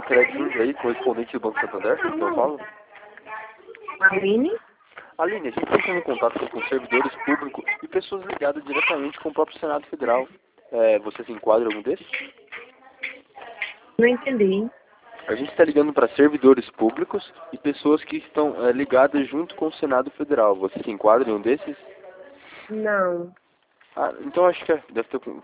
Cicred Jundiaí, correspondente do Banco Santander, que eu falo. Aline? Aline, a gente está entrando em contato com servidores públicos e pessoas ligadas diretamente com o próprio Senado Federal. Você se enquadra em algum desses? Não entendi. A gente está ligando para servidores públicos e pessoas que estão ligadas junto com o Senado Federal. Você se enquadra em um desses? Não. Ah, então acho que deve ter